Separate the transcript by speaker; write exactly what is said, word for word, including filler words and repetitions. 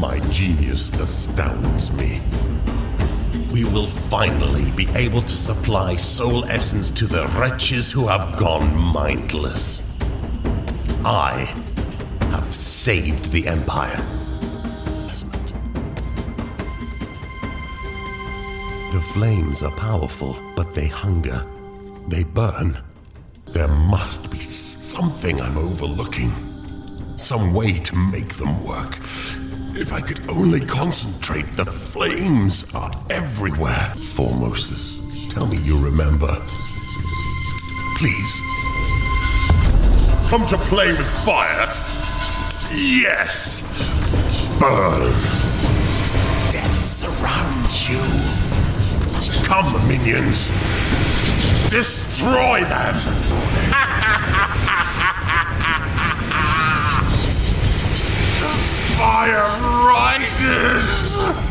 Speaker 1: My genius astounds me. We will finally be able to supply soul essence to the wretches who have gone mindless. I have saved the Empire. The flames are powerful, but they hunger. They burn. There must be something I'm overlooking. Some way to make them work. If I could only concentrate, the flames are everywhere. Formosus, tell me you remember. Please. Come to play with fire? Yes! Burn! Death surrounds you. Come, minions! Destroy them! The fire rises!